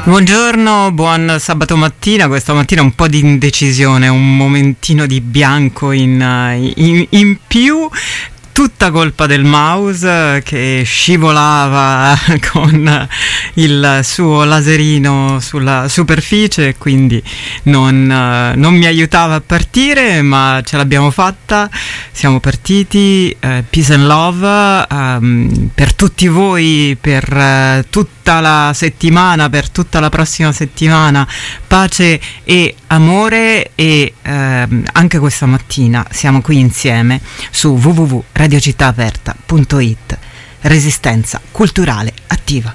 Buongiorno, buon sabato mattina. Questa mattina un po' di indecisione, un momentino di bianco in più. Tutta colpa del mouse che scivolava con il suo laserino sulla superficie, quindi non mi aiutava a partire, ma ce l'abbiamo fatta, siamo partiti. Peace and love per tutti voi, per tutta la settimana, per tutta la prossima settimana, pace e amore. E anche questa mattina siamo qui insieme su www.radiocittaaperta.it. Resistenza culturale attiva.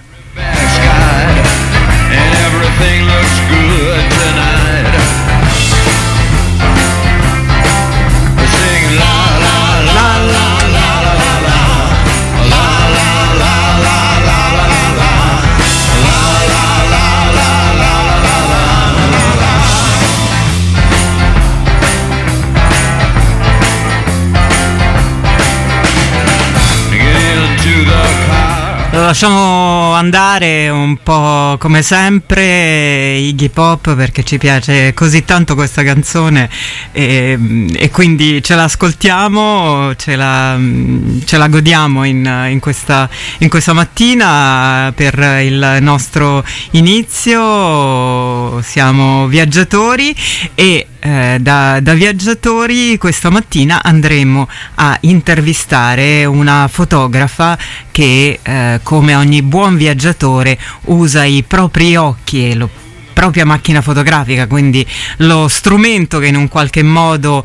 Lo lasciamo andare un po' come sempre, Iggy Pop, perché ci piace così tanto questa canzone e quindi ce la ascoltiamo, ce la godiamo in questa mattina per il nostro inizio. Siamo viaggiatori e da viaggiatori questa mattina andremo a intervistare una fotografa che come ogni buon viaggiatore usa i propri occhi e la propria macchina fotografica, quindi lo strumento che in un qualche modo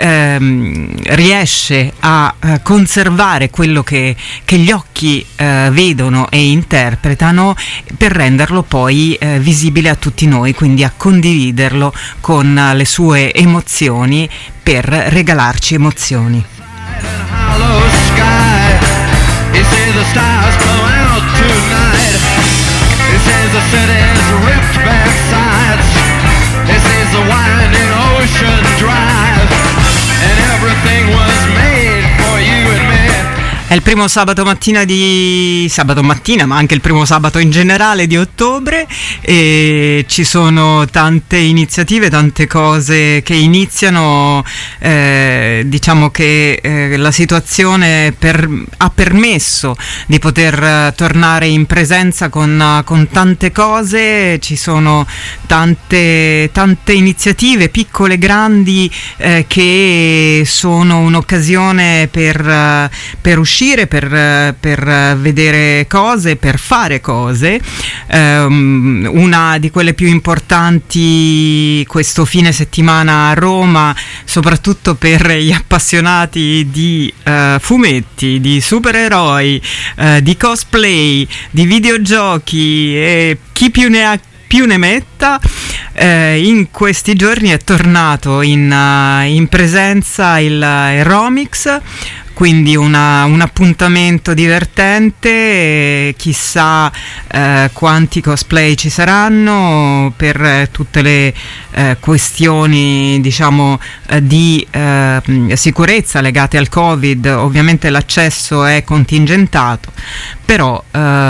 riesce a conservare quello che gli occhi vedono e interpretano, per renderlo poi visibile a tutti noi, quindi a condividerlo con le sue emozioni, per regalarci emozioni. He says the stars come out tonight. He says the city's ripped back sides. He says the winding ocean drive, and everything was made for you and me. È il primo sabato mattina, ma anche il primo sabato in generale di ottobre, e ci sono tante iniziative, tante cose che iniziano. Diciamo che la situazione ha permesso di poter tornare in presenza con tante cose. Ci sono tante iniziative, piccole e grandi, che sono un'occasione per uscire, per vedere cose, per fare cose. Una di quelle più importanti questo fine settimana a Roma, soprattutto per gli appassionati di fumetti, di supereroi, di cosplay, di videogiochi e chi più ne ha più ne metta. In questi giorni è tornato in presenza il Romix, quindi un appuntamento divertente. Chissà quanti cosplay ci saranno per tutte le questioni, diciamo, di sicurezza legate al Covid. Ovviamente l'accesso è contingentato, però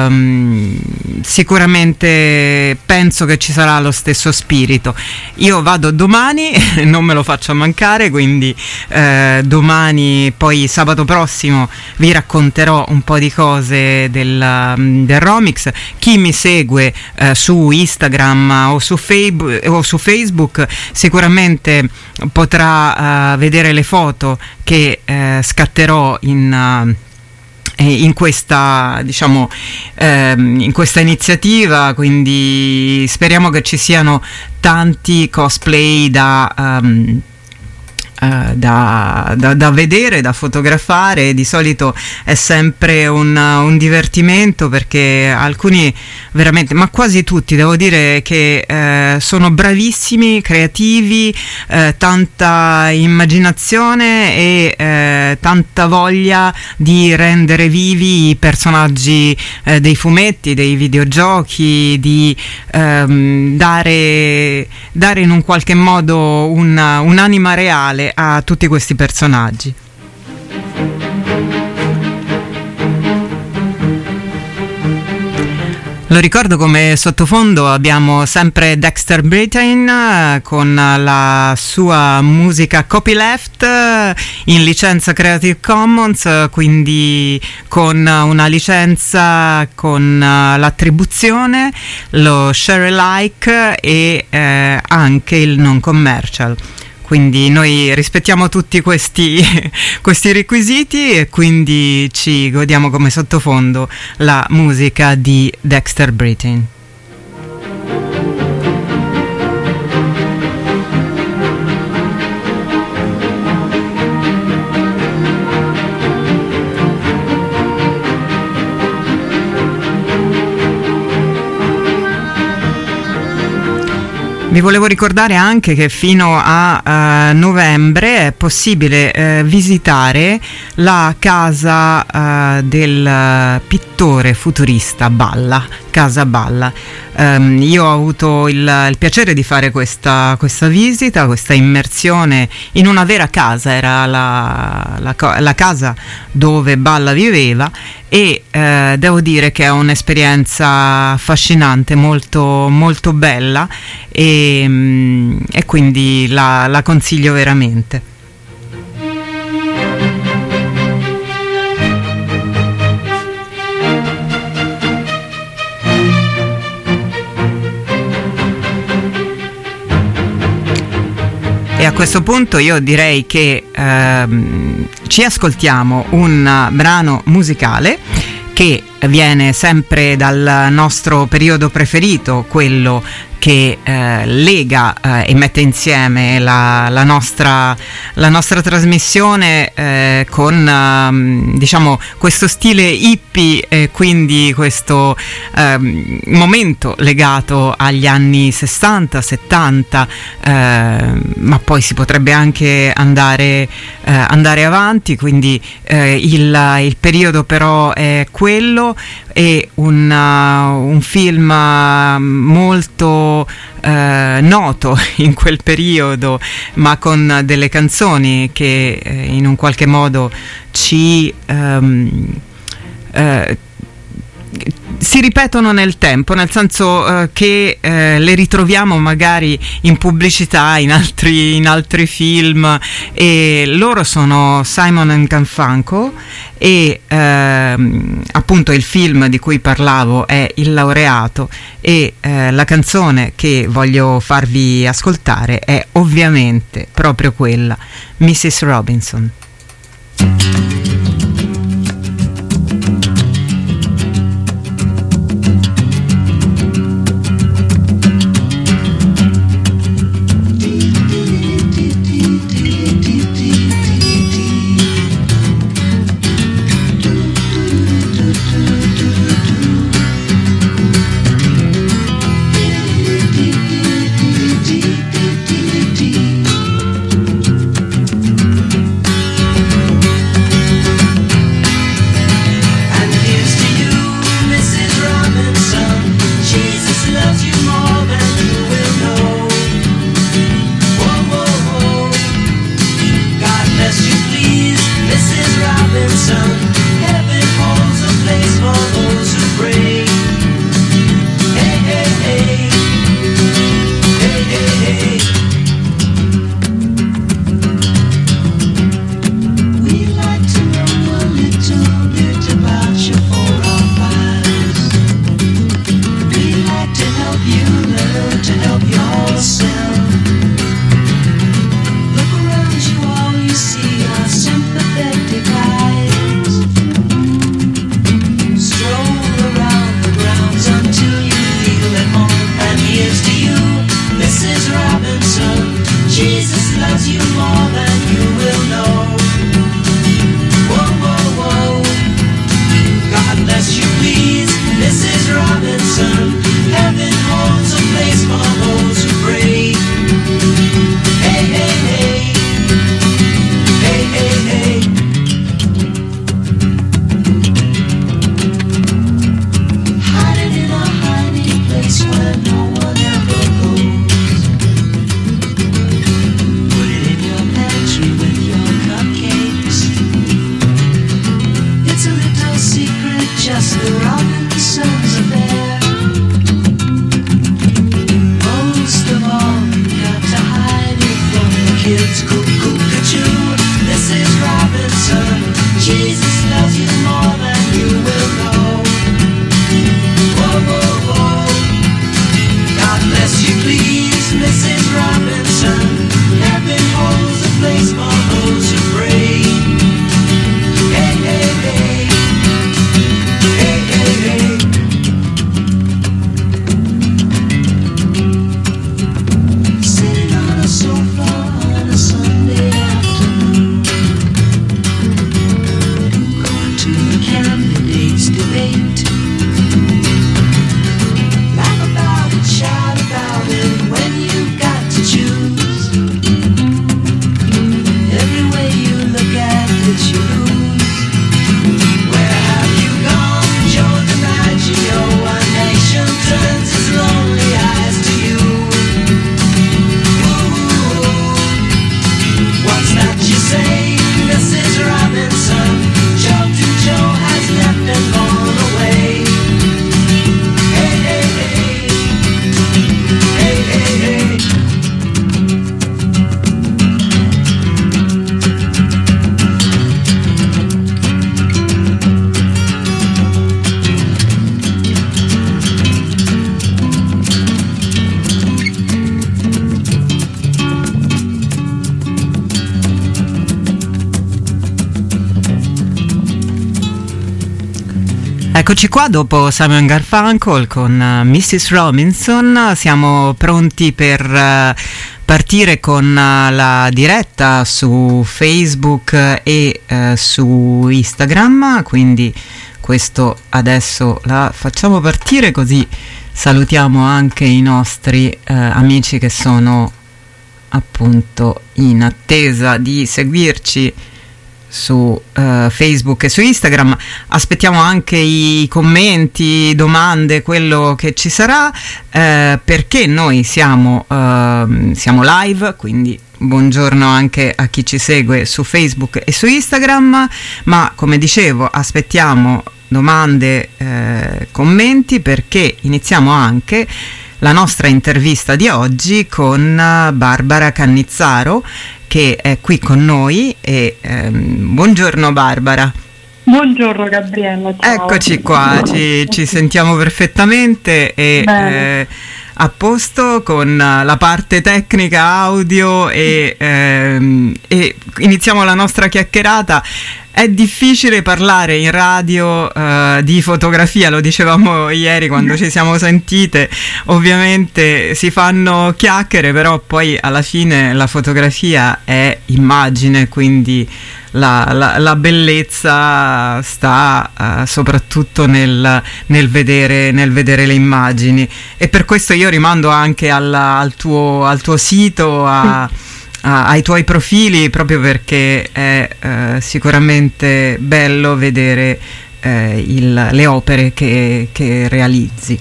sicuramente penso che ci sarà lo stesso spirito. Io vado domani, non me lo faccio mancare, quindi domani, poi sabato prossimo vi racconterò un po' di cose del Romix. Chi mi segue su Instagram o su Facebook sicuramente potrà vedere le foto che scatterò in questa, diciamo, in questa iniziativa, quindi speriamo che ci siano tanti cosplay da vedere, da fotografare. Di solito è sempre un divertimento, perché alcuni veramente, ma quasi tutti, devo dire che sono bravissimi, creativi, tanta immaginazione e tanta voglia di rendere vivi i personaggi dei fumetti, dei videogiochi, di dare in un qualche modo un'anima reale a tutti questi personaggi. Lo ricordo come sottofondo abbiamo sempre Dexter Britain con la sua musica copyleft in licenza Creative Commons, quindi con una licenza con l'attribuzione, lo share alike e anche il non commercial. Quindi noi rispettiamo tutti questi requisiti e quindi ci godiamo come sottofondo la musica di Dexter Britain. Vi volevo ricordare anche che fino a novembre è possibile visitare la casa del pittore futurista Balla, Casa Balla. Io ho avuto il piacere di fare questa visita, questa immersione in una vera casa, era la casa dove Balla viveva e devo dire che è un'esperienza affascinante, molto, molto bella e quindi la consiglio veramente. E a questo punto io direi che ci ascoltiamo un brano musicale che viene sempre dal nostro periodo preferito, quello che lega e mette insieme la nostra trasmissione con diciamo questo stile hippie e quindi questo momento legato agli anni 60, 70, ma poi si potrebbe anche andare avanti, quindi il periodo però è quello, e un film molto noto in quel periodo, ma con delle canzoni che in un qualche modo si ripetono nel tempo, nel senso che le ritroviamo magari in pubblicità, in altri film, e loro sono Simon and Garfunkel e appunto il film di cui parlavo è Il laureato e la canzone che voglio farvi ascoltare è ovviamente proprio quella, Mrs. Robinson. Look around you, all you see are sympathetic eyes. Eccoci qua dopo Simon Garfunkel con Mrs. Robinson, siamo pronti per partire con la diretta su Facebook e su Instagram, quindi questo adesso la facciamo partire, così salutiamo anche i nostri amici che sono appunto in attesa di seguirci su Facebook e su Instagram. Aspettiamo anche i commenti, domande, quello che ci sarà, perché noi siamo live, quindi buongiorno anche a chi ci segue su Facebook e su Instagram, ma come dicevo aspettiamo domande, commenti, perché iniziamo anche la nostra intervista di oggi con Barbara Cannizzaro, che è qui con noi. E buongiorno Barbara. Buongiorno Gabriella, ciao. Eccoci qua, ci sentiamo perfettamente e a posto con la parte tecnica audio e iniziamo la nostra chiacchierata. È difficile parlare in radio di fotografia, lo dicevamo ieri quando ci siamo sentite, ovviamente si fanno chiacchiere, però poi alla fine la fotografia è immagine, quindi la bellezza sta soprattutto nel vedere le immagini, e per questo io rimando anche al tuo sito, ai tuoi profili, proprio perché è sicuramente bello vedere le opere che realizzi.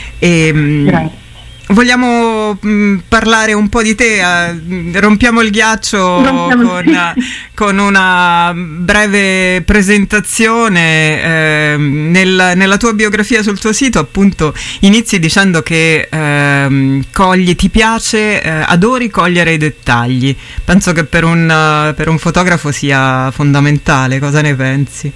Vogliamo parlare un po' di te, rompiamo il ghiaccio con una breve presentazione. Nella tua biografia sul tuo sito appunto inizi dicendo che ti piace, adori cogliere i dettagli. Penso che per un fotografo sia fondamentale. Cosa ne pensi?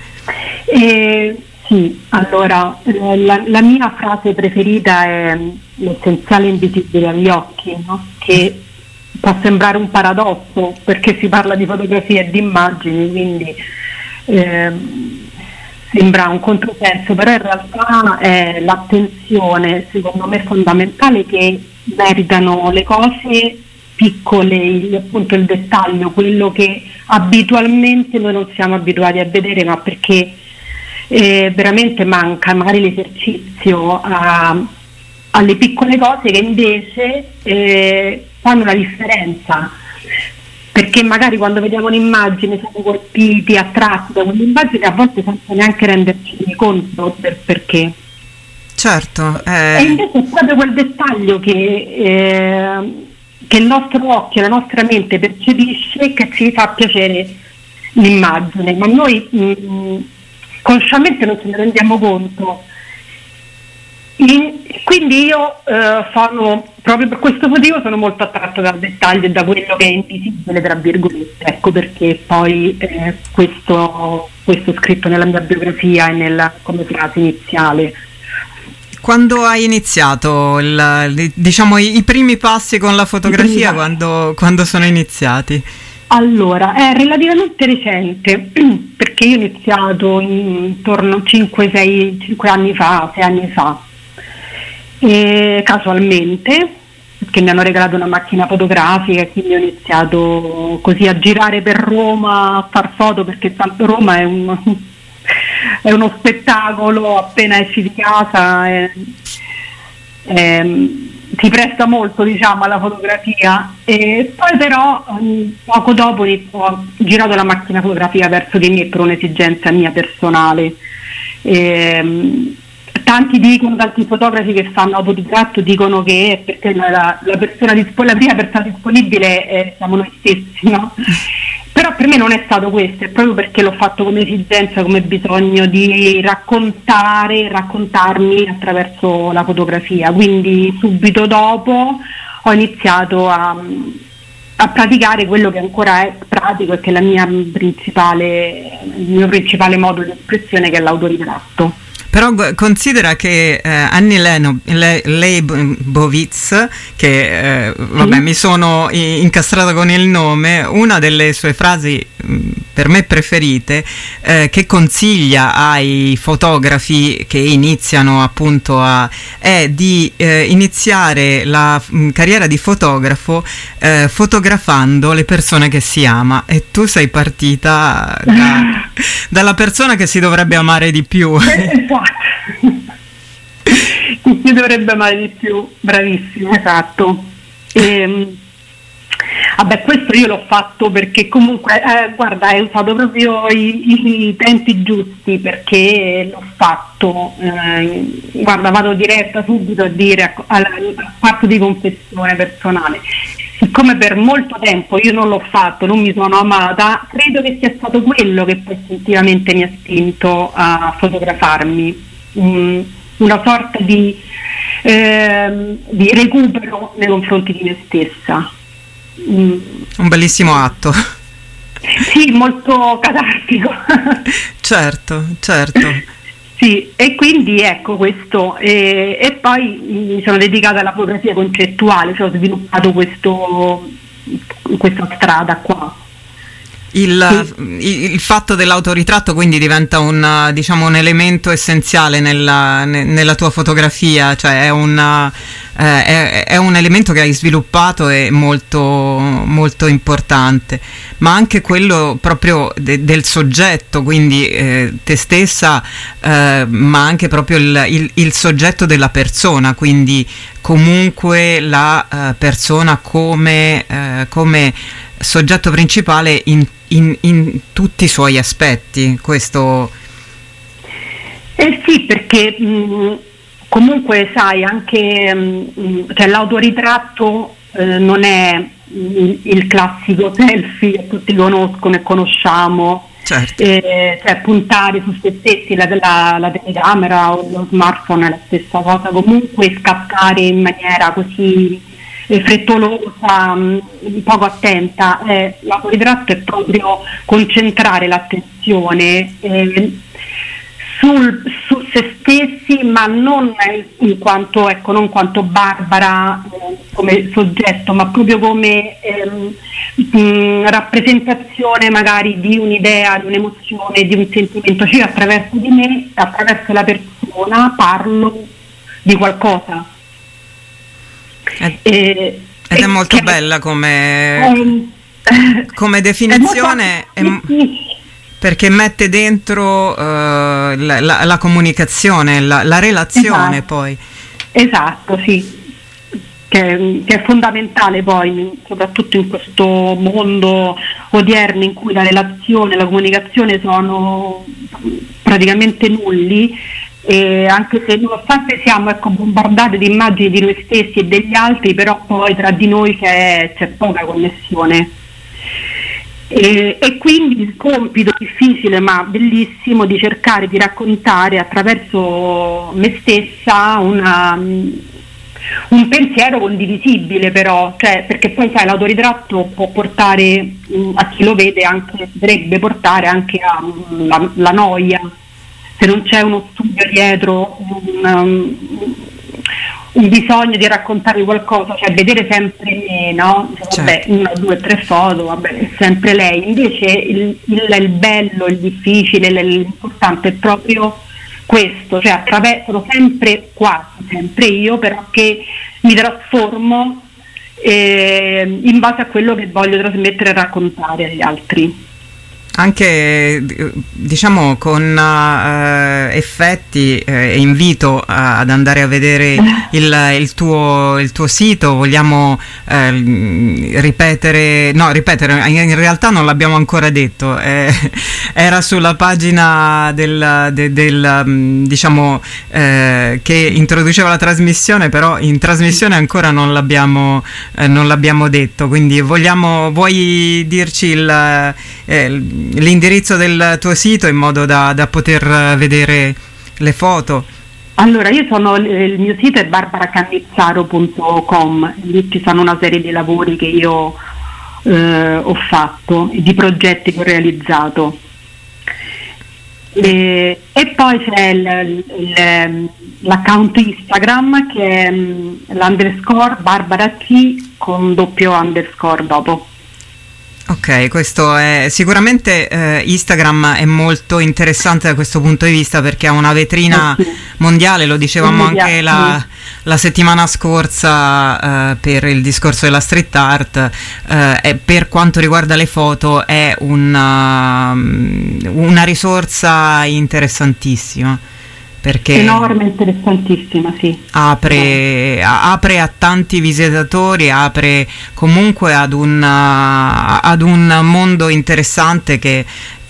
Sì, allora la mia frase preferita è l'essenziale invisibile agli occhi, no? Che può sembrare un paradosso perché si parla di fotografia e di immagini, quindi sembra un controsenso, però in realtà è l'attenzione, secondo me, fondamentale che meritano le cose piccole, appunto il dettaglio, quello che abitualmente noi non siamo abituati a vedere, ma perché veramente manca magari l'esercizio alle piccole cose che invece fanno la differenza, perché magari quando vediamo un'immagine siamo colpiti, attratti da quell'immagine, a volte senza neanche renderci conto del perché. Certo. E invece è proprio quel dettaglio che il nostro occhio, la nostra mente percepisce, che ci fa piacere l'immagine, ma noi consciamente non ce ne rendiamo conto. Quindi io proprio per questo motivo sono molto attratta dal dettaglio e da quello che è invisibile, tra virgolette. Ecco perché poi questo scritto nella mia biografia e come frase iniziale. Quando hai iniziato diciamo i primi passi con la fotografia, quando sono iniziati? Allora, è relativamente recente, perché io ho iniziato intorno a 5 anni fa, 6 anni fa, casualmente, perché mi hanno regalato una macchina fotografica e quindi ho iniziato così a girare per Roma, a far foto, perché tanto Roma è uno spettacolo, appena esci di casa, si presta molto, diciamo, alla fotografia. E poi però poco dopo ho girato la macchina fotografica verso di me per un'esigenza mia personale. Tanti fotografi che fanno autoritratto dicono che è perché la prima persona disponibile siamo noi stessi, no? Però per me non è stato questo, è proprio perché l'ho fatto come esigenza, come bisogno di raccontarmi attraverso la fotografia. Quindi subito dopo ho iniziato a praticare quello che ancora è pratico e che è il mio principale modo di espressione, che è l'autoritratto. Però considera che Annie Leibovitz, che mi sono incastrata con il nome, una delle sue frasi per me preferite, che consiglia ai fotografi che iniziano appunto è di iniziare la carriera di fotografo fotografando le persone che si ama, e tu sei partita dalla persona che si dovrebbe amare di più. Esatto. Si dovrebbe amare di più, bravissimo, esatto. Vabbè, questo io l'ho fatto perché comunque, guarda, hai usato proprio i tempi giusti, perché l'ho fatto, guarda, vado diretta subito a dire, a fatto di confessione personale. Siccome per molto tempo io non l'ho fatto, non mi sono amata, credo che sia stato quello che poi effettivamente mi ha spinto a fotografarmi, una sorta di recupero nei confronti di me stessa. Un bellissimo atto. Sì, molto catartico. Certo. Sì, e quindi ecco questo, e poi mi sono dedicata alla fotografia concettuale, cioè ho sviluppato questa strada qua. Il fatto dell'autoritratto quindi diventa un elemento essenziale nella tua fotografia, cioè è un elemento che hai sviluppato e molto, molto importante, ma anche quello proprio del soggetto, quindi te stessa, ma anche proprio il soggetto della persona, quindi comunque la persona come soggetto principale in tutti i suoi aspetti. Questo sì, perché comunque sai anche cioè l'autoritratto non è il classico selfie che tutti conoscono e conosciamo, certo. Cioè puntare su se stessi, la telecamera o lo smartphone è la stessa cosa, comunque scattare in maniera così frettolosa, poco attenta. L'autoritratto è proprio concentrare l'attenzione su se stessi, ma non in quanto, non quanto Barbara come soggetto, ma proprio come rappresentazione magari di un'idea, di un'emozione, di un sentimento. Cioè attraverso di me, attraverso la persona, parlo di qualcosa. Ed è molto bella come definizione, perché mette dentro la comunicazione, la relazione, esatto. Poi esatto, sì, che è fondamentale poi, soprattutto in questo mondo odierno in cui la relazione e la comunicazione sono praticamente nulli. E anche se nonostante siamo bombardati di immagini di noi stessi e degli altri, però poi tra di noi c'è poca connessione, e quindi il compito difficile ma bellissimo di cercare di raccontare attraverso me stessa un pensiero condivisibile, però, cioè, perché poi sai, l'autoritratto può portare a chi lo vede, anche dovrebbe portare anche alla noia, se non c'è uno studio dietro, un bisogno di raccontare qualcosa, cioè vedere sempre me, no? Cioè, vabbè, 1, 2, 3 foto, vabbè, è sempre lei. Invece il bello, il difficile, l'importante è proprio questo, cioè sono sempre, quasi sempre io, però che mi trasformo in base a quello che voglio trasmettere e raccontare agli altri. Anche diciamo con effetti, invito ad andare a vedere il tuo sito. Vogliamo ripetere, in realtà non l'abbiamo ancora detto, era sulla pagina diciamo che introduceva la trasmissione, però in trasmissione ancora non l'abbiamo detto, quindi vuoi dirci l'indirizzo del tuo sito in modo da poter vedere le foto? Allora, il mio sito è barbaracannizzaro.com, lì ci sono una serie di lavori che io ho fatto, di progetti che ho realizzato, e poi c'è l'account Instagram che è _Barbara T con doppio underscore dopo. Ok, questo è sicuramente Instagram è molto interessante da questo punto di vista perché ha una vetrina mondiale, lo dicevamo anche la settimana scorsa per il discorso della street art, e per quanto riguarda le foto è una risorsa interessantissima. Perché enorme, interessantissima, sì. Apre a tanti visitatori, apre comunque ad un mondo interessante che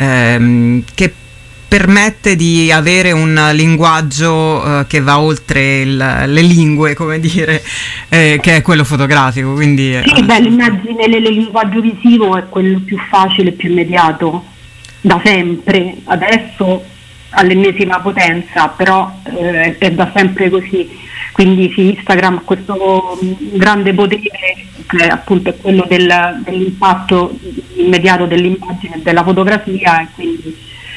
permette di avere un linguaggio che va oltre le lingue, come dire, che è quello fotografico. Quindi, sì, l'immagine, il linguaggio visivo è quello più facile, più immediato, da sempre. Adesso all'ennesima potenza, però è da sempre così, quindi sì, Instagram ha questo grande potere che appunto è quello dell'impatto immediato dell'immagine e della fotografia, e quindi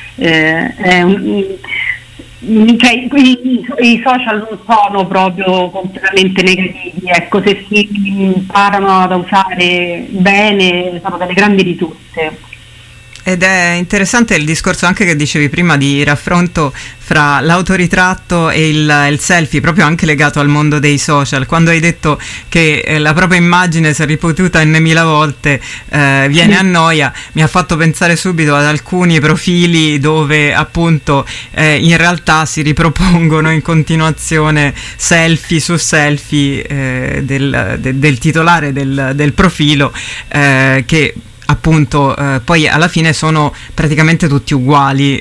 i social non sono proprio completamente negativi, ecco, se si imparano ad usare bene sono delle grandi risorse. Ed è interessante il discorso anche che dicevi prima di raffronto fra l'autoritratto e il selfie, proprio anche legato al mondo dei social. Quando hai detto che la propria immagine, se ripetuta n.000 volte, viene a noia, mi ha fatto pensare subito ad alcuni profili dove appunto in realtà si ripropongono in continuazione selfie su selfie del titolare del profilo, che appunto poi alla fine sono praticamente tutti uguali,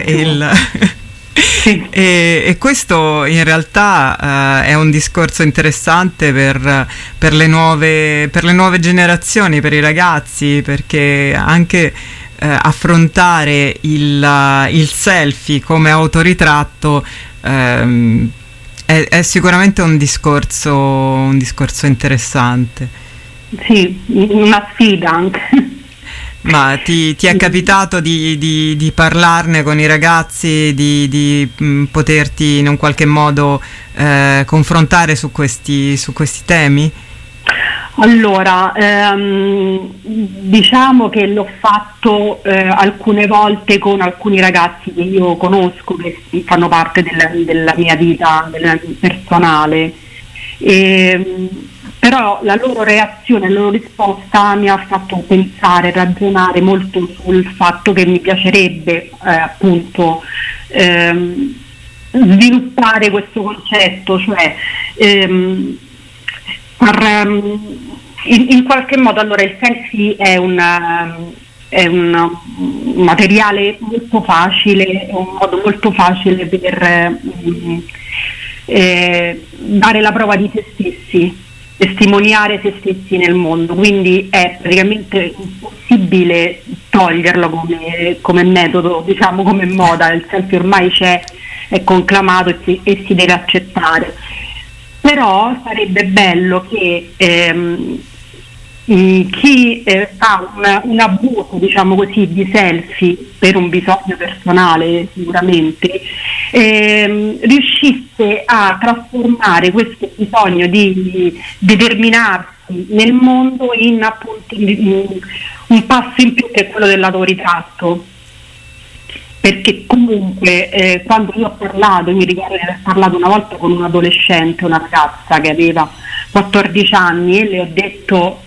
e questo in realtà è un discorso interessante per le nuove generazioni, per i ragazzi, perché anche affrontare il selfie come autoritratto è sicuramente un discorso interessante. Sì, una sfida anche. Ma ti è capitato di parlarne con i ragazzi, di poterti in un qualche modo confrontare su questi temi? Allora, diciamo che l'ho fatto alcune volte con alcuni ragazzi che io conosco, che fanno parte della mia vita personale. Però la loro reazione, la loro risposta mi ha fatto pensare, ragionare molto sul fatto che mi piacerebbe appunto sviluppare questo concetto, cioè in qualche modo. Allora, il selfie è un materiale molto facile, è un modo molto facile per dare la prova di se stessi, testimoniare se stessi nel mondo, quindi è praticamente impossibile toglierlo come metodo, diciamo, come moda. Il selfie ormai c'è, è conclamato e si deve accettare, però sarebbe bello che chi fa un abuso, diciamo così, di selfie per un bisogno personale sicuramente, riuscisse a trasformare questo bisogno di determinarsi nel mondo in appunto un passo in più, che è quello dell'autoritratto. Perché comunque quando io ho parlato, mi ricordo di aver parlato una volta con un adolescente, una ragazza che aveva 14 anni, e le ho detto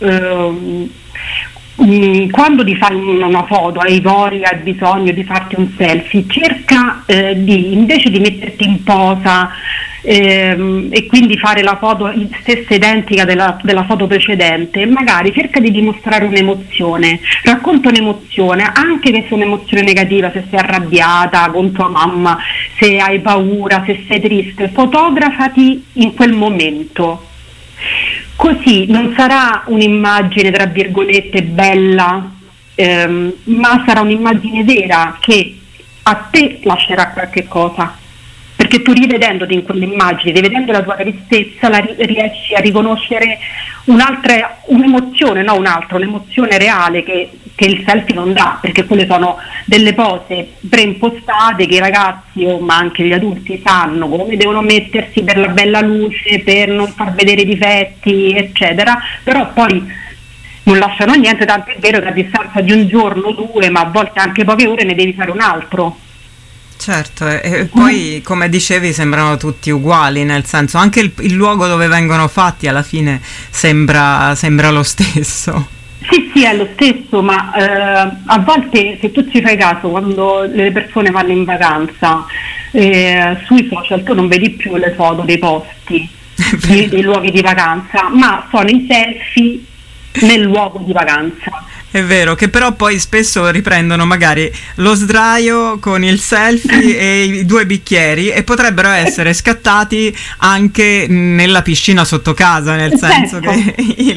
quando ti fai una foto, hai voglia, hai bisogno di farti un selfie, cerca invece di metterti in posa e quindi fare la foto stessa identica della foto precedente, magari cerca di dimostrare un'emozione, racconta un'emozione, anche che sia un'emozione negativa, se sei arrabbiata con tua mamma, se hai paura, se sei triste, fotografati in quel momento. Così non sarà un'immagine tra virgolette bella, ma sarà un'immagine vera che a te lascerà qualche cosa, perché tu, rivedendoti in quell'immagine, rivedendo la tua tristezza, riesci a riconoscere un'emozione, un'emozione reale che il selfie non dà, perché quelle sono delle pose preimpostate che i ragazzi ma anche gli adulti sanno come devono mettersi per la bella luce, per non far vedere i difetti, eccetera, però poi non lasciano niente, tanto è vero che a distanza di un giorno, due, ma a volte anche poche ore ne devi fare un altro. Certo, e poi come dicevi sembrano tutti uguali, nel senso anche il luogo dove vengono fatti alla fine sembra lo stesso. Sì, è lo stesso, ma a volte, se tu ci fai caso, quando le persone vanno in vacanza, sui social tu non vedi più le foto dei posti, dei luoghi di vacanza, ma sono i selfie nel luogo di vacanza. È vero, che però poi spesso riprendono magari lo sdraio con il selfie e i 2 bicchieri, e potrebbero essere scattati anche nella piscina sotto casa, nel senso che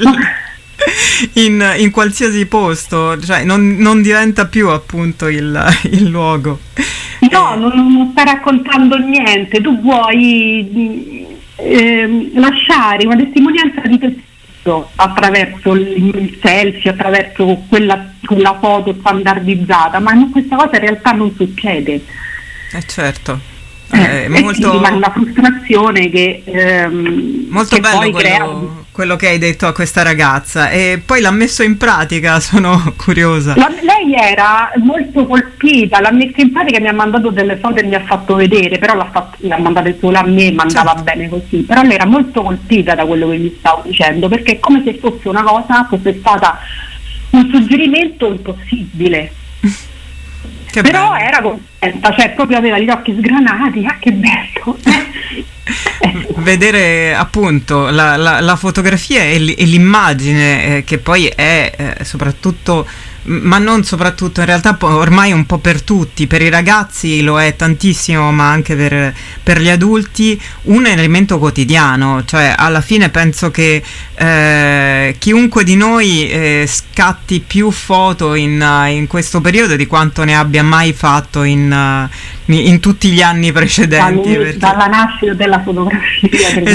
in qualsiasi posto, cioè non diventa più appunto il luogo. No, non stai raccontando niente, tu vuoi lasciare una testimonianza di te stesso attraverso il selfie, attraverso quella foto standardizzata, ma questa cosa in realtà non succede. Certo. E molto, quindi una frustrazione che molto che bello poi quello che hai detto a questa ragazza, e poi l'ha messo in pratica, sono curiosa. Lei era molto colpita, l'ha messa in pratica, mi ha mandato delle foto e mi ha fatto vedere, però l'ha mandate solo a me, mandava bene così, però lei era molto colpita da quello che gli stavo dicendo, perché è come se fosse una cosa, fosse stata un suggerimento impossibile. Che però bello. era contenta, cioè proprio aveva gli occhi sgranati, che bello. Vedere appunto la fotografia e l'immagine, che poi è soprattutto, ma non soprattutto, in realtà ormai un po' per tutti, per i ragazzi lo è tantissimo, ma anche per gli adulti, un elemento quotidiano. Cioè alla fine penso che chiunque di noi scatti più foto in questo periodo di quanto ne abbia mai fatto in tutti gli anni precedenti, dalla nascita della fotografia.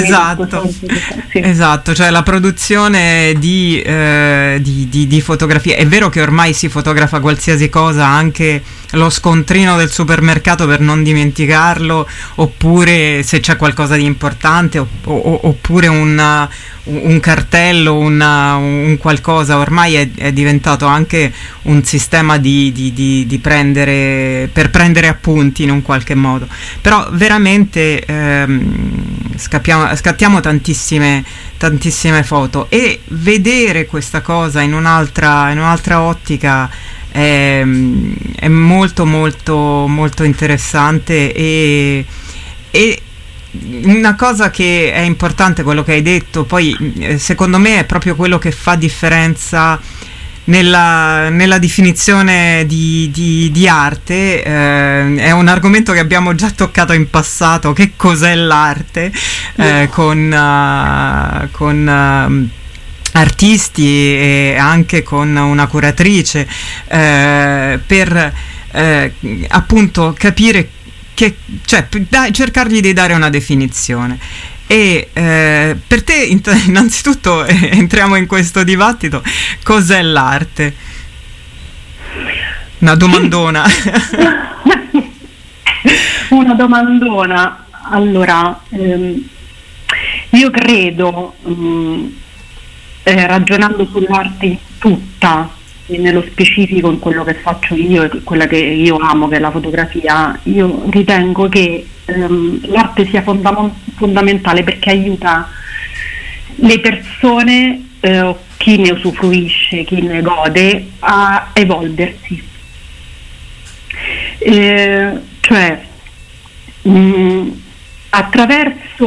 Esatto, cioè la produzione di fotografie. È vero che ormai si fotografa qualsiasi cosa, anche lo scontrino del supermercato per non dimenticarlo, oppure se c'è qualcosa di importante, oppure un cartello, un qualcosa. Ormai è diventato anche un sistema di prendere, per prendere appunti in un qualche modo. Però veramente scattiamo tantissime foto, e vedere questa cosa in un'altra ottica è molto molto molto interessante. E una cosa che è importante, quello che hai detto, poi secondo me è proprio quello che fa differenza nella definizione di arte. È un argomento che abbiamo già toccato in passato, che cos'è l'arte, con artisti e anche con una curatrice, per appunto capire cioè cercargli di dare una definizione. E per te innanzitutto entriamo in questo dibattito: cos'è l'arte? Una domandona. Una domandona. Allora, io credo, ragionando sull'arte tutta, e nello specifico in quello che faccio io e quella che io amo, che è la fotografia, io ritengo che l'arte sia fondamentale, perché aiuta le persone, chi ne usufruisce, chi ne gode, a evolversi. Cioè attraverso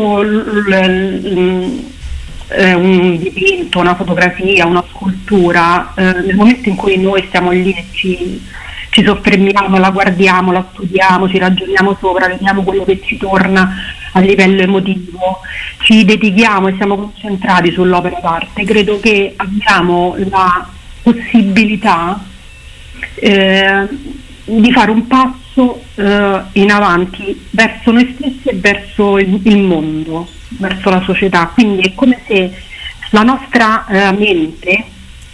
un dipinto, una fotografia, una scultura, nel momento in cui noi stiamo lì e ci soffermiamo, la guardiamo, la studiamo, ci ragioniamo sopra, vediamo quello che ci torna a livello emotivo, ci dedichiamo e siamo concentrati sull'opera d'arte, credo che abbiamo la possibilità di fare un passo in avanti verso noi stessi e verso il mondo, verso la società. Quindi è come se la nostra mente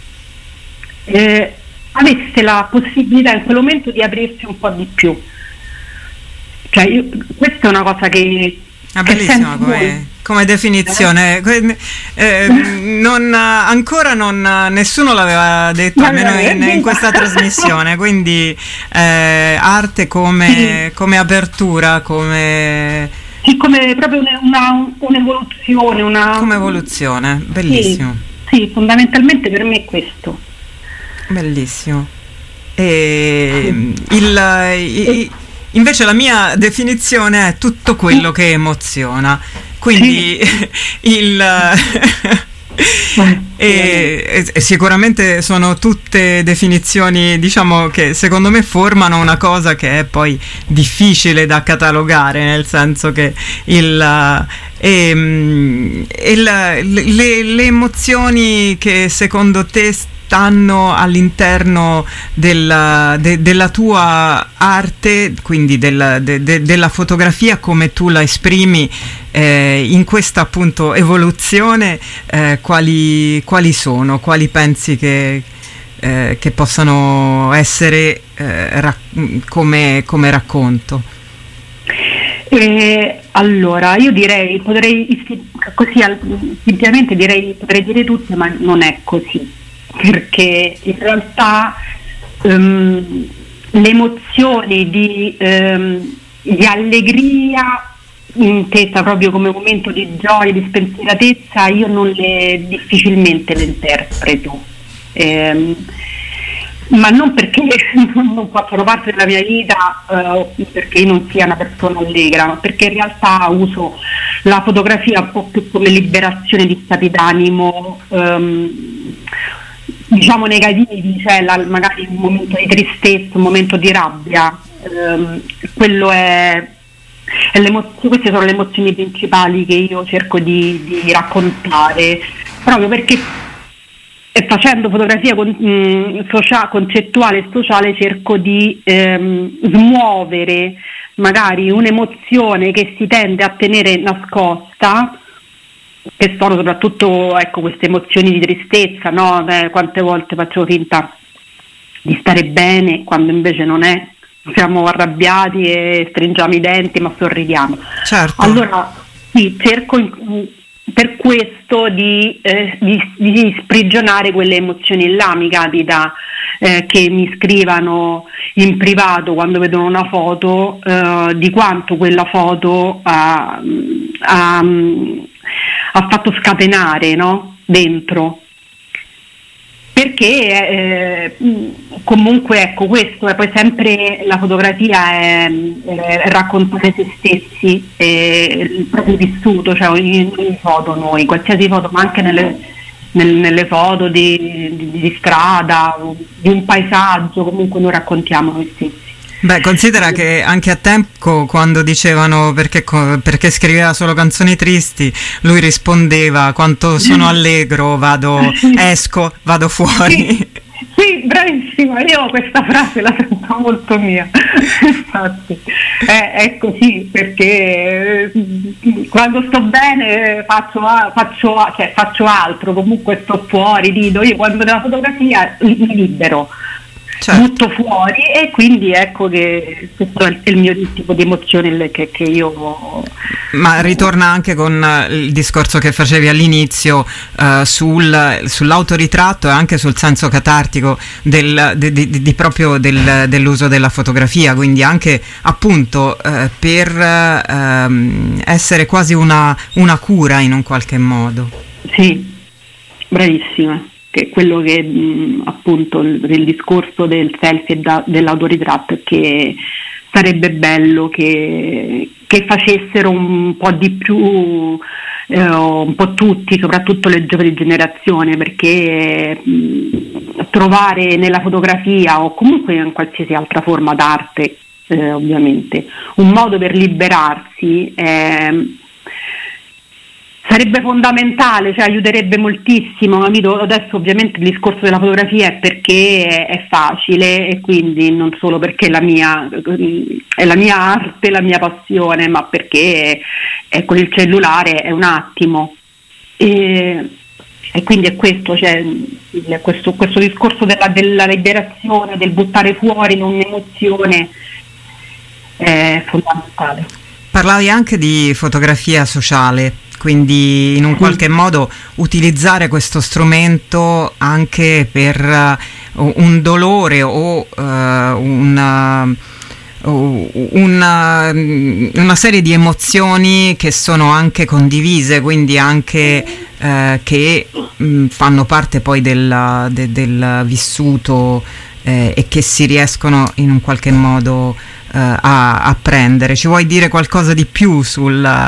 avesse la possibilità in quel momento di aprirsi un po' di più. Cioè questa è una cosa che Bellissima come definizione. Nessuno l'aveva detto, almeno in questa trasmissione, quindi arte come apertura, sì, come proprio un'evoluzione. Come evoluzione, bellissimo. Sì, fondamentalmente per me è questo. Bellissimo. Invece la mia definizione è tutto quello che emoziona, quindi e sicuramente sono tutte definizioni, diciamo, che secondo me formano una cosa che è poi difficile da catalogare, nel senso che le emozioni che secondo te stanno all'interno della tua arte, quindi della fotografia come tu la esprimi in questa appunto evoluzione, quali sono? Quali pensi che possano essere come racconto? Allora, io potrei dire tutte, ma non è così. Perché in realtà le emozioni di allegria, intesa proprio come momento di gioia, di spensieratezza, io difficilmente le interpreto, ma non perché non facciano parte della mia vita, perché io non sia una persona allegra, ma perché in realtà uso la fotografia un po' più come liberazione di stati d'animo, diciamo negativi, cioè magari un momento di tristezza, un momento di rabbia, queste sono le emozioni principali che io cerco di raccontare, proprio perché facendo fotografia concettuale e sociale cerco di smuovere magari un'emozione che si tende a tenere nascosta, che sono soprattutto, ecco, queste emozioni di tristezza, no? Quante volte faccio finta di stare bene quando invece non è, siamo arrabbiati e stringiamo i denti ma sorridiamo. Certo. Allora sì, cerco per questo di sprigionare quelle emozioni là. Mi capita che mi scrivano in privato quando vedono una foto di quanto quella foto ha fatto scatenare, no? Dentro, perché comunque, ecco, questo è poi sempre la fotografia, è raccontare se stessi, il proprio vissuto, cioè ogni foto, noi, qualsiasi foto, ma anche nelle foto di strada, di un paesaggio, comunque noi raccontiamo noi stessi. Beh, considera che anche a tempo, quando dicevano perché scriveva solo canzoni tristi, lui rispondeva: quanto sono allegro, esco, vado fuori. Sì, bravissima, io questa frase la sento molto mia. Infatti è così, perché quando sto bene faccio altro, comunque sto fuori, rido. Io quando nella fotografia mi libero. Certo. Butto fuori, e quindi ecco che questo è il mio tipo di emozione che io... Ma ritorna anche con il discorso che facevi all'inizio sull'autoritratto e anche sul senso catartico proprio dell'uso della fotografia, quindi anche appunto per essere quasi una cura in un qualche modo. Sì, bravissima. Che è quello che appunto il discorso del selfie e dell'autoritratto, è che sarebbe bello che facessero un po' di più, un po' tutti, soprattutto le giovani generazioni, perché trovare nella fotografia o comunque in qualsiasi altra forma d'arte, ovviamente, un modo per liberarsi sarebbe fondamentale, cioè aiuterebbe moltissimo, capito? Adesso ovviamente il discorso della fotografia è perché è facile, e quindi non solo perché è la mia arte, la mia passione, ma perché con il cellulare è un attimo. E quindi è questo, cioè, questo discorso della liberazione, del buttare fuori un'emozione è fondamentale. parlavi anche di fotografia sociale, quindi in un qualche modo utilizzare questo strumento anche per un dolore o una serie di emozioni che sono anche condivise, quindi anche che fanno parte poi del vissuto e che si riescono in un qualche modo a prendere. Ci vuoi dire qualcosa di più su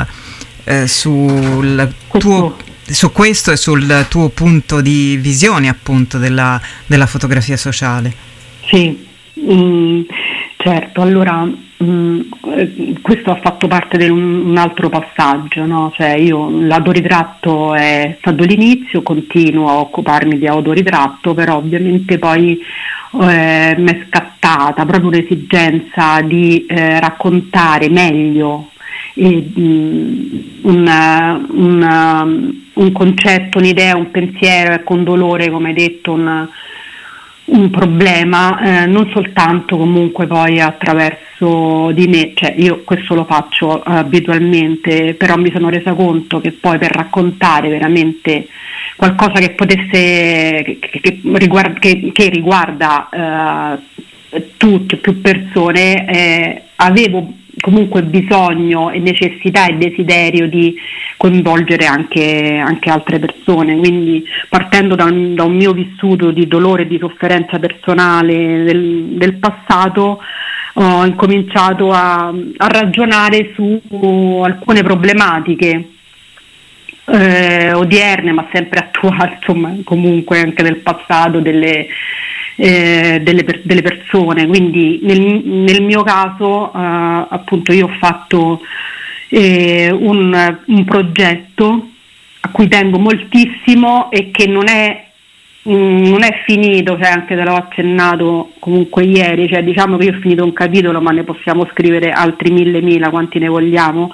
questo e sul tuo punto di visione appunto della fotografia sociale? Sì, certo, allora questo ha fatto parte di un altro passaggio, no? Cioè io l'autoritratto è stato l'inizio, continuo a occuparmi di autoritratto, però ovviamente poi mi è scattata proprio l'esigenza di raccontare meglio un concetto, un'idea, un pensiero, ecco, un dolore, come hai detto, un problema, non soltanto comunque poi attraverso di me, cioè io questo lo faccio abitualmente, però mi sono resa conto che poi per raccontare veramente qualcosa che potesse che riguarda tutti, più persone, avevo comunque bisogno e necessità e desiderio di coinvolgere anche altre persone, quindi partendo da un mio vissuto di dolore e di sofferenza personale del passato, ho incominciato a ragionare su alcune problematiche odierne, ma sempre attuali, insomma, comunque anche del passato delle persone. Quindi nel mio caso appunto io ho fatto un progetto a cui tengo moltissimo e che non è finito, cioè anche te l'ho accennato comunque ieri, cioè diciamo che io ho finito un capitolo, ma ne possiamo scrivere altri mille quanti ne vogliamo,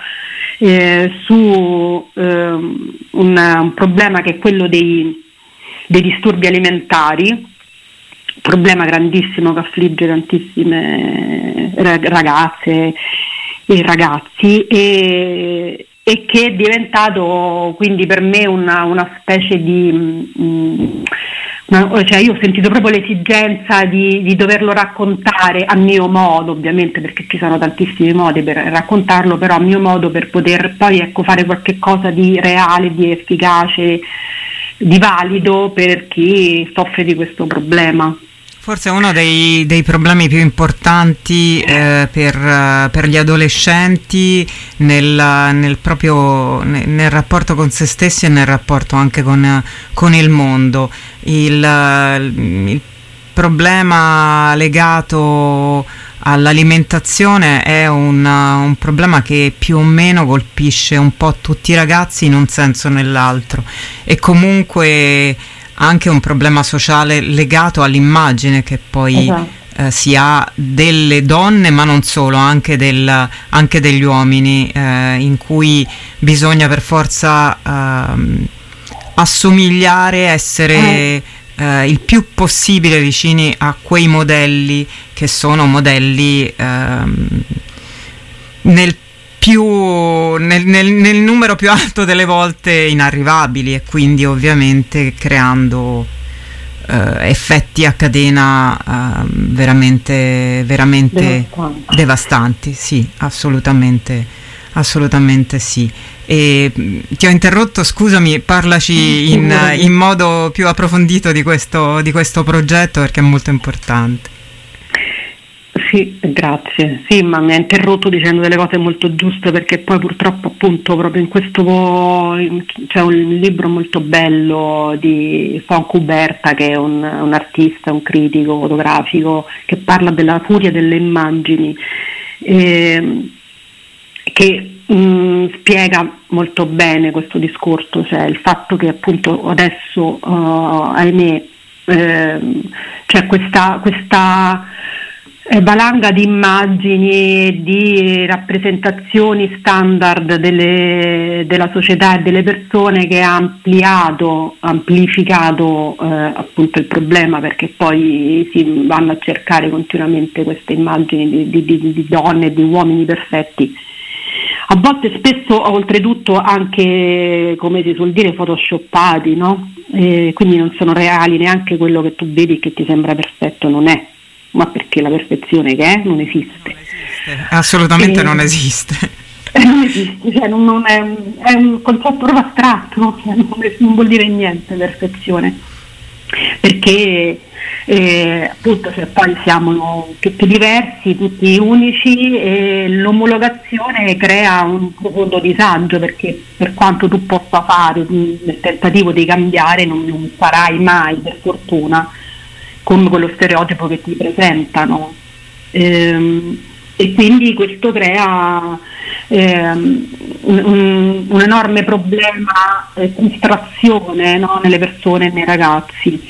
su un problema che è quello dei disturbi alimentari, problema grandissimo che affligge tantissime ragazze e ragazzi, e che è diventato quindi per me una specie di cioè io ho sentito proprio l'esigenza di doverlo raccontare a mio modo, ovviamente, perché ci sono tantissimi modi per raccontarlo, però a mio modo, per poter poi, ecco, fare qualche cosa di reale, di efficace, di valido per chi soffre di questo problema. Forse uno dei problemi più importanti per gli adolescenti nel rapporto con se stessi e nel rapporto anche con il mondo. Il problema legato all'alimentazione è un problema che più o meno colpisce un po' tutti i ragazzi in un senso o nell'altro, e comunque anche un problema sociale legato all'immagine che poi si ha delle donne, ma non solo, anche degli uomini, in cui bisogna per forza assomigliare, essere il più possibile vicini a quei modelli che sono modelli nel numero più alto delle volte inarrivabili, e quindi ovviamente creando effetti a catena veramente devastanti. Sì, assolutamente sì. E ti ho interrotto, scusami, parlaci in modo più approfondito di questo progetto, perché è molto importante. Sì, grazie. Sì, ma mi ha interrotto dicendo delle cose molto giuste, perché poi purtroppo appunto proprio in questo c'è un libro molto bello di Fontcuberta, che è un artista, un critico fotografico, che parla della furia delle immagini, che spiega molto bene questo discorso, cioè il fatto che appunto adesso ahimè c'è questa valanga di immagini e di rappresentazioni standard della società e delle persone, che ha amplificato appunto il problema, perché poi si vanno a cercare continuamente queste immagini di donne e di uomini perfetti a volte spesso oltretutto anche, come si suol dire, photoshoppati, no? Quindi non sono reali, neanche quello che tu vedi che ti sembra perfetto non è, ma perché la perfezione che è non esiste. Assolutamente non esiste. Non esiste, cioè è un concetto proprio astratto, cioè non vuol dire niente perfezione, perché appunto, cioè, poi siamo tutti diversi, tutti unici, e l'omologazione crea un profondo disagio, perché per quanto tu possa fare nel tentativo di cambiare non farai mai, per fortuna, con quello stereotipo che ti presentano, e quindi questo crea un enorme problema, frustrazione, no, nelle persone e nei ragazzi.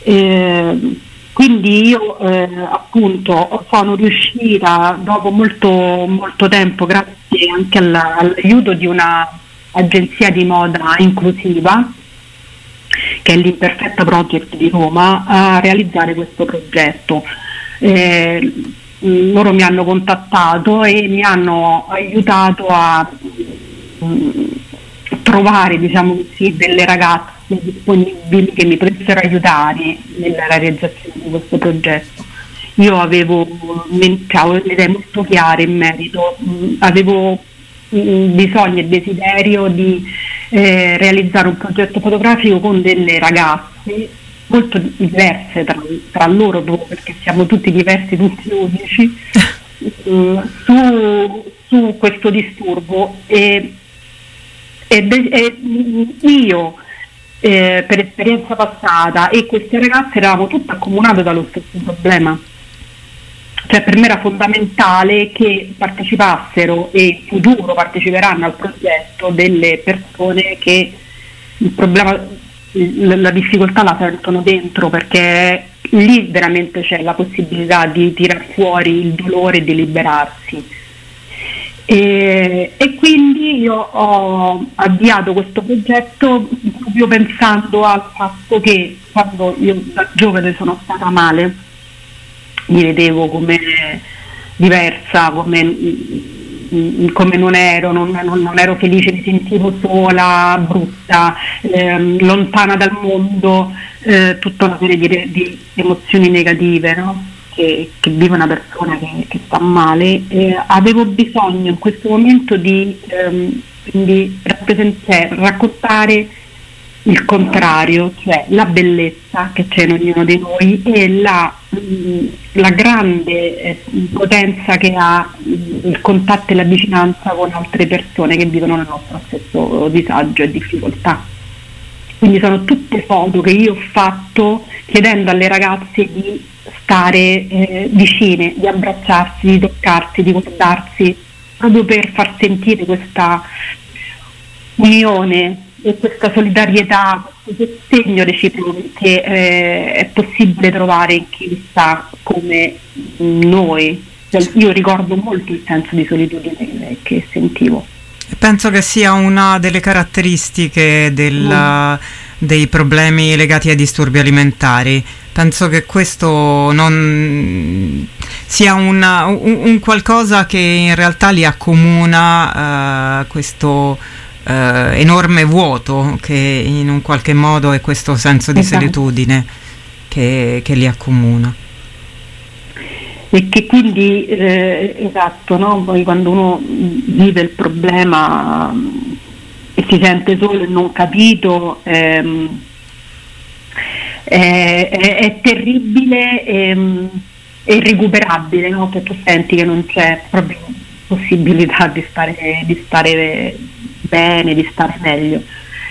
Quindi io appunto sono riuscita dopo molto tempo, grazie anche all'aiuto di una agenzia di moda inclusiva, che è l'Imperfetta Project di Roma, a realizzare questo progetto. Loro mi hanno contattato e mi hanno aiutato a trovare, diciamo così, delle ragazze disponibili che mi potessero aiutare nella realizzazione di questo progetto. Io avevo le idee molto chiare in merito, avevo bisogno e desiderio di realizzare un progetto fotografico con delle ragazze molto diverse tra loro, perché siamo tutti diversi, tutti unici, su questo disturbo, e io per esperienza passata e queste ragazze eravamo tutte accomunate dallo stesso problema. Cioè, per me era fondamentale che partecipassero, e in futuro parteciperanno al progetto, delle persone che il problema, la difficoltà la sentono dentro, perché lì veramente c'è la possibilità di tirar fuori il dolore e di liberarsi. E quindi io ho avviato questo progetto proprio pensando al fatto che quando io da giovane sono stata male, mi vedevo come diversa, come non ero felice, mi sentivo sola, brutta, lontana dal mondo, tutta una serie di emozioni negative, no? che vive una persona che sta male. Avevo bisogno in questo momento di raccontare il contrario, cioè la bellezza che c'è in ognuno di noi e la grande potenza che ha il contatto e la vicinanza con altre persone che vivono il nostro stesso disagio e difficoltà. Quindi sono tutte foto che io ho fatto chiedendo alle ragazze di stare vicine, di abbracciarsi, di toccarsi, di guardarsi, proprio per far sentire questa unione e questa solidarietà, questo sostegno reciproco che è possibile trovare in chi sta come noi. Io ricordo molto il senso di solitudine che sentivo. Penso che sia una delle caratteristiche dei problemi legati ai disturbi alimentari. Penso che questo non sia un qualcosa che in realtà li accomuna, questo enorme vuoto che in un qualche modo è questo senso di solitudine che li accomuna. E che quindi esatto, no? Poi quando uno vive il problema e si sente solo e non capito, è terribile e irrecuperabile, no? Perché tu senti che non c'è proprio possibilità di stare bene, di stare meglio.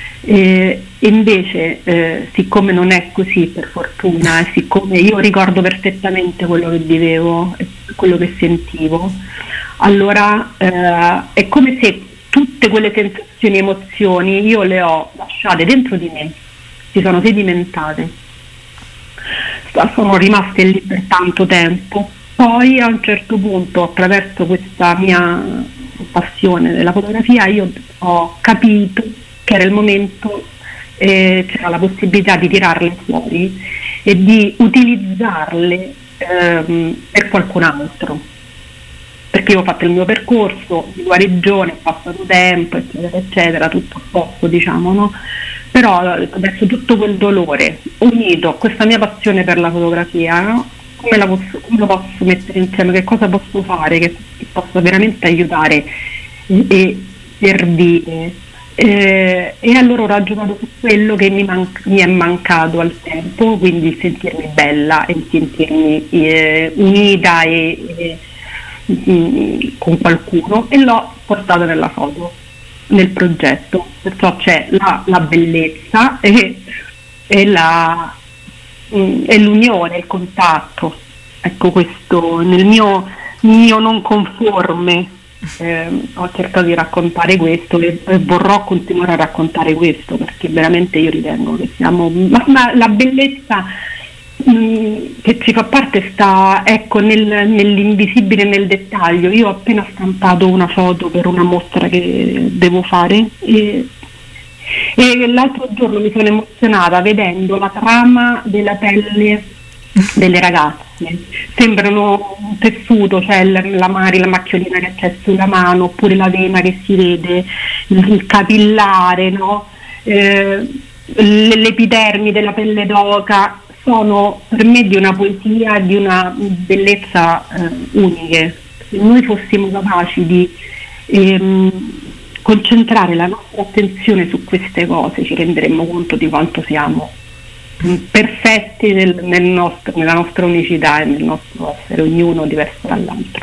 Invece siccome non è così, per fortuna, e siccome io ricordo perfettamente quello che vivevo e quello che sentivo, allora è come se tutte quelle sensazioni e emozioni io le ho lasciate dentro di me, si sono sedimentate, sono rimaste lì per tanto tempo. Poi a un certo punto, attraverso questa mia passione della fotografia, io ho capito che era il momento, c'era la possibilità di tirarle fuori e di utilizzarle per qualcun altro. perché io ho fatto il mio percorso di guarigione, è passato tempo, eccetera, eccetera, tutto a posto, diciamo, no? Però adesso tutto quel dolore unito a questa mia passione per la fotografia, no? Come lo posso mettere insieme? Che cosa posso fare che possa veramente aiutare e servire? E allora ho ragionato su quello che mi è mancato al tempo, quindi sentirmi bella e sentirmi unita e con qualcuno, e l'ho portata nella foto, nel progetto. Perciò c'è la bellezza e l'unione, il contatto. Ecco, questo nel mio non conforme ho cercato di raccontare questo e vorrò continuare a raccontare questo, perché veramente io ritengo che siamo ma la bellezza che ci fa parte sta, ecco, nell'invisibile, nel dettaglio. Io ho appena stampato una foto per una mostra che devo fare e l'altro giorno mi sono emozionata vedendo la trama della pelle delle ragazze. Sembrano un tessuto, cioè magari la macchiolina che c'è sulla mano, oppure la vena che si vede, il capillare, no? L'epidermi della pelle d'oca, sono per me di una poesia, di una bellezza uniche. Se noi fossimo capaci di concentrare la nostra attenzione su queste cose, ci renderemmo conto di quanto siamo perfetti nella nostra unicità e nel nostro essere, ognuno diverso dall'altro.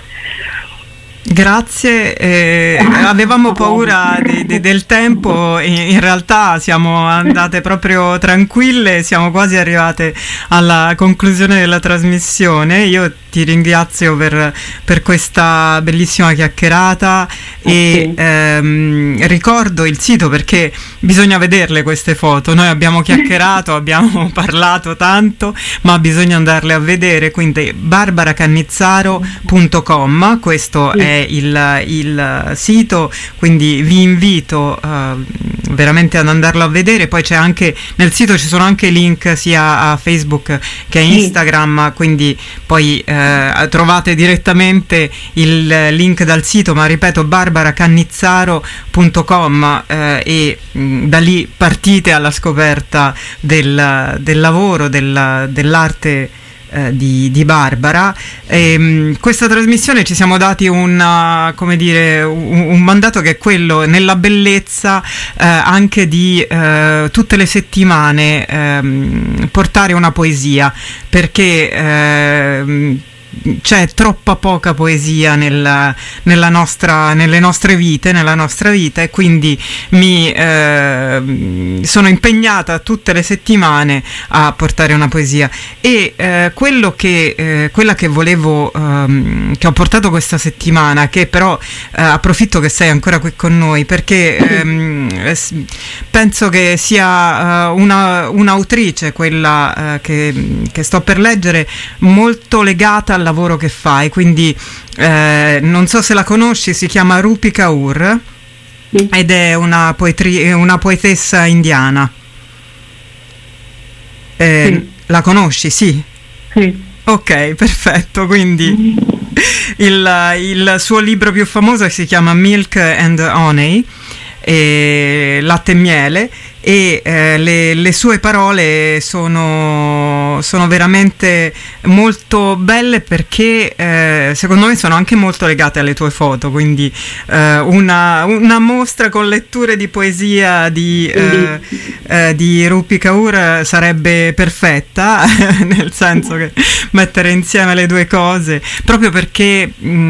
Grazie, avevamo paura del tempo, in realtà siamo andate proprio tranquille, siamo quasi arrivate alla conclusione della trasmissione. Io ti ringrazio per questa bellissima chiacchierata e ricordo il sito, perché bisogna vederle queste foto. Noi abbiamo chiacchierato, abbiamo parlato tanto, ma bisogna andarle a vedere, quindi barbaracannizzaro.com, questo è il sito, quindi vi invito veramente ad andarlo a vedere. Poi c'è anche nel sito, ci sono anche link sia a Facebook che a Instagram, quindi poi trovate direttamente il link dal sito, ma ripeto, barbaracannizzaro.com, e da lì partite alla scoperta del lavoro, dell'arte di Barbara. Questa trasmissione ci siamo dati un mandato, che è quello, nella bellezza anche di tutte le settimane portare una poesia, perché c'è troppa poca poesia nelle nostre vite, nella nostra vita, e quindi mi sono impegnata tutte le settimane a portare una poesia. E quella che volevo, che ho portato questa settimana, che però approfitto che sei ancora qui con noi, perché penso che sia un'autrice, quella che sto per leggere, molto legata al lavoro che fai, quindi non so se la conosci, si chiama Rupi Kaur, ed è una poetessa indiana. La conosci? Sì. Ok, perfetto. Quindi il suo libro più famoso si chiama Milk and Honey, latte e miele, e le sue parole sono veramente molto belle, perché secondo me sono anche molto legate alle tue foto, quindi una mostra con letture di poesia di Rupi Kaur sarebbe perfetta, nel senso che mettere insieme le due cose, proprio perché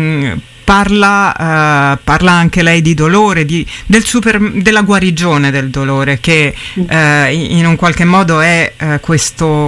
parla anche lei di dolore, della guarigione del dolore, che in un qualche modo è questo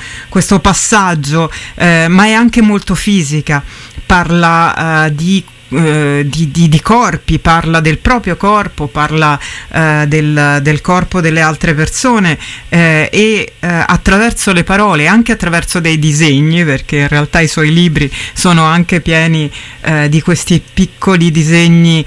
passaggio, ma è anche molto fisica. Parla di di corpi, parla del proprio corpo, parla del corpo delle altre persone, e attraverso le parole, anche attraverso dei disegni, perché in realtà i suoi libri sono anche pieni di questi piccoli disegni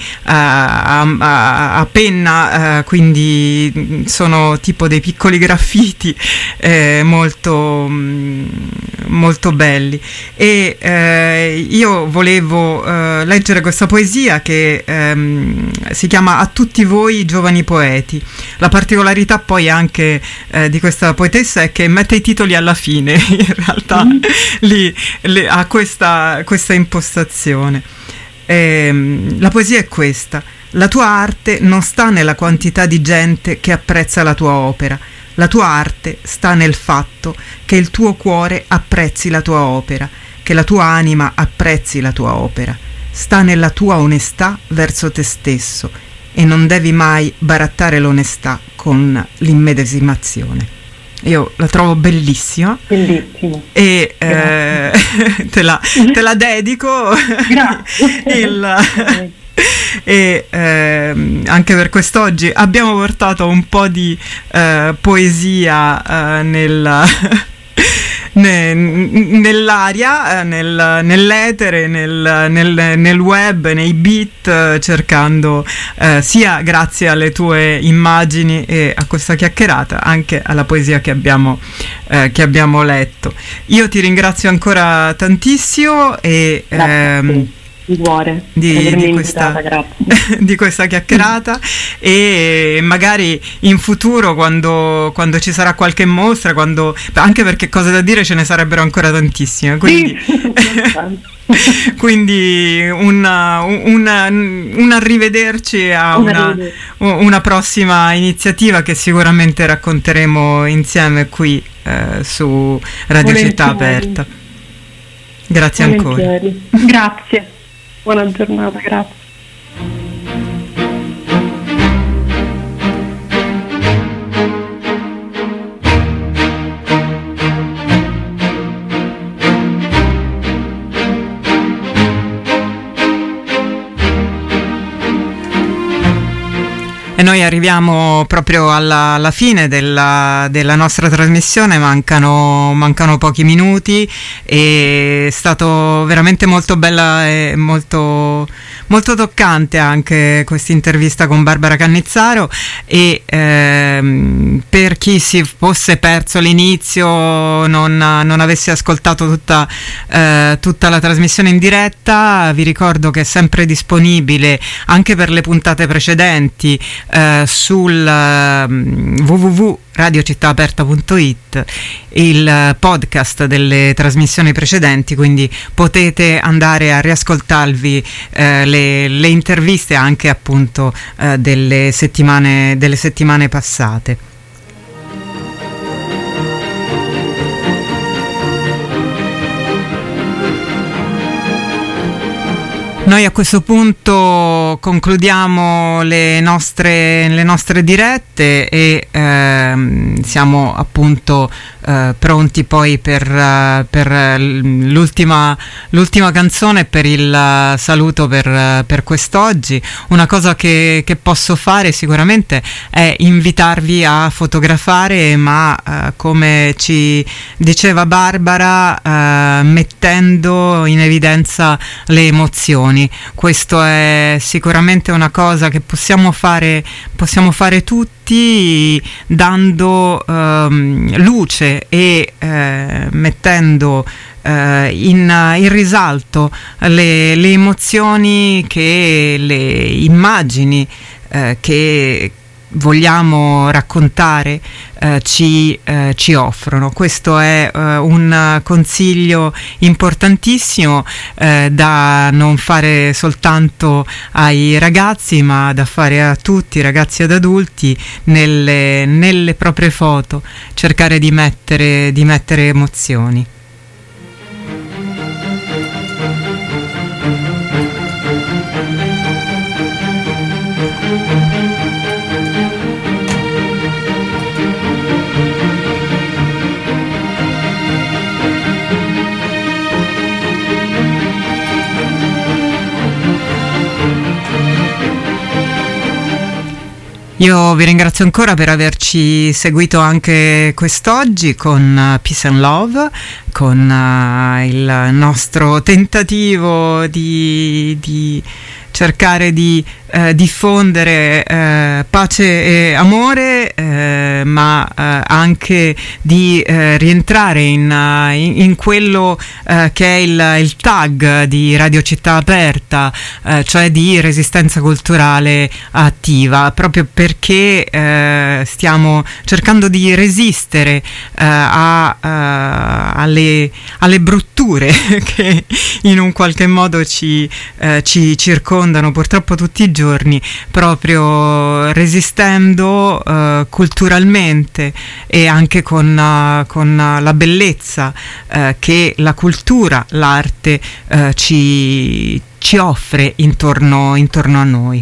a penna, quindi sono tipo dei piccoli graffiti molto, molto belli. E io volevo leggere questa poesia che si chiama A tutti voi giovani poeti. La particolarità poi anche di questa poetessa è che mette i titoli alla fine, in realtà ha questa impostazione. La poesia è questa: la tua arte non sta nella quantità di gente che apprezza la tua opera, la tua arte sta nel fatto che il tuo cuore apprezzi la tua opera, che la tua anima apprezzi la tua opera, sta nella tua onestà verso te stesso, e non devi mai barattare l'onestà con l'immedesimazione. Io la trovo bellissima. Bellissimo. E te la dedico. Grazie. E anche per quest'oggi abbiamo portato un po' di poesia nell'aria, nell'etere, nel web, nei beat, cercando sia grazie alle tue immagini e a questa chiacchierata anche alla poesia che abbiamo letto. Io ti ringrazio ancora tantissimo e di cuore di questa chiacchierata, e magari in futuro quando ci sarà qualche mostra, anche perché cose da dire ce ne sarebbero ancora tantissime, quindi Sì. quindi un arrivederci a una prossima iniziativa che sicuramente racconteremo insieme qui su Radio Città Aperta. Grazie ancora. Grazie. Buona giornata, grazie. E noi arriviamo proprio alla fine della nostra trasmissione, mancano pochi minuti, e è stato veramente molto bella e molto, molto toccante anche questa intervista con Barbara Cannizzaro, e per chi si fosse perso l'inizio, non avesse ascoltato tutta la trasmissione in diretta, vi ricordo che è sempre disponibile anche per le puntate precedenti sul www.radiocittaaperta.it il podcast delle trasmissioni precedenti, quindi potete andare a riascoltarvi le interviste anche appunto delle settimane passate. Noi a questo punto concludiamo le nostre dirette e siamo appunto pronti poi per l'ultima canzone, per il saluto per quest'oggi. Una cosa che posso fare sicuramente è invitarvi a fotografare, ma come ci diceva Barbara, mettendo in evidenza le emozioni. Questo è sicuramente una cosa che possiamo fare tutti, dando luce e mettendo in risalto le emozioni, che le immagini che vogliamo raccontare ci offrono. Questo è un consiglio importantissimo da non fare soltanto ai ragazzi, ma da fare a tutti, ragazzi ed adulti, nelle proprie foto, cercare di mettere emozioni. Io vi ringrazio ancora per averci seguito anche quest'oggi con Peace and Love, con il nostro tentativo di cercare di diffondere pace e amore, ma anche di rientrare in quello che è il tag di Radio Città Aperta, cioè di resistenza culturale attiva, proprio perché stiamo cercando di resistere alle brutture che in un qualche modo ci circondano purtroppo tutti i giorni, proprio resistendo culturalmente e anche con la bellezza che la cultura, l'arte ci offre intorno a noi.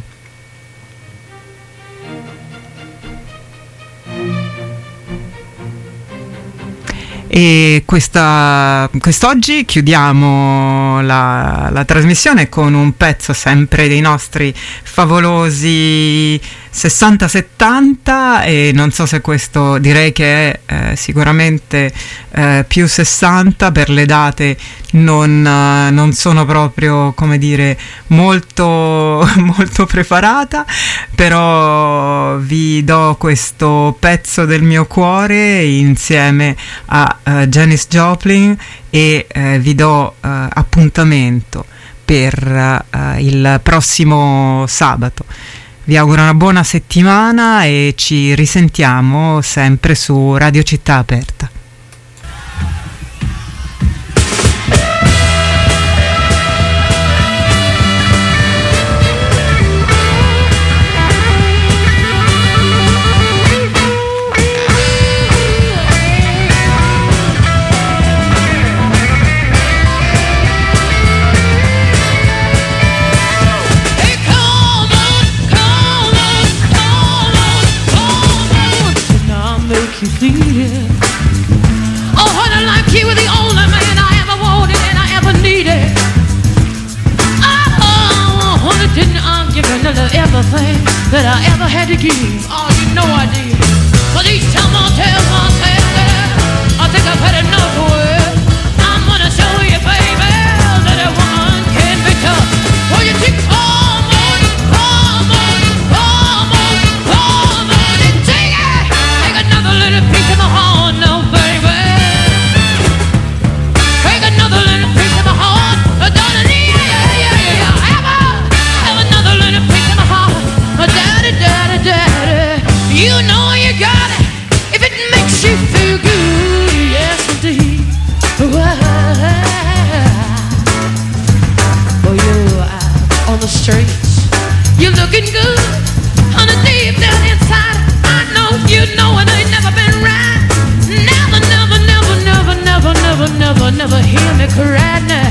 E quest'oggi chiudiamo la trasmissione con un pezzo sempre dei nostri favolosi 60-70, e non so se questo, direi che è sicuramente più 60, per le date non sono proprio, come dire, molto preparata, però vi do questo pezzo del mio cuore insieme a Janis Joplin e vi do appuntamento per il prossimo sabato. Vi auguro una buona settimana e ci risentiamo sempre su Radio Città Aperta. Oh, honey, like you were the only man I ever wanted and I ever needed. Oh, honey, didn't I give you everything that I ever had to give? Oh, you know I did. But each time I tell myself that I think I've had enough of it, I'm gonna show you, baby, that a woman can be tough. Oh, you keep come on, come on, come on, come on and take it. Take another little piece of my heart now, baby. Take another little piece of my heart, darling, yeah. Have another little piece of my heart, daddy, daddy, daddy. You know you got it if it makes you feel good, yes indeed. Oh, you're out on the streets, you're looking good, honey, deep down inside. I know you know it ain't never been right. Never, never, never, never, never, never, never, never hear me cry now.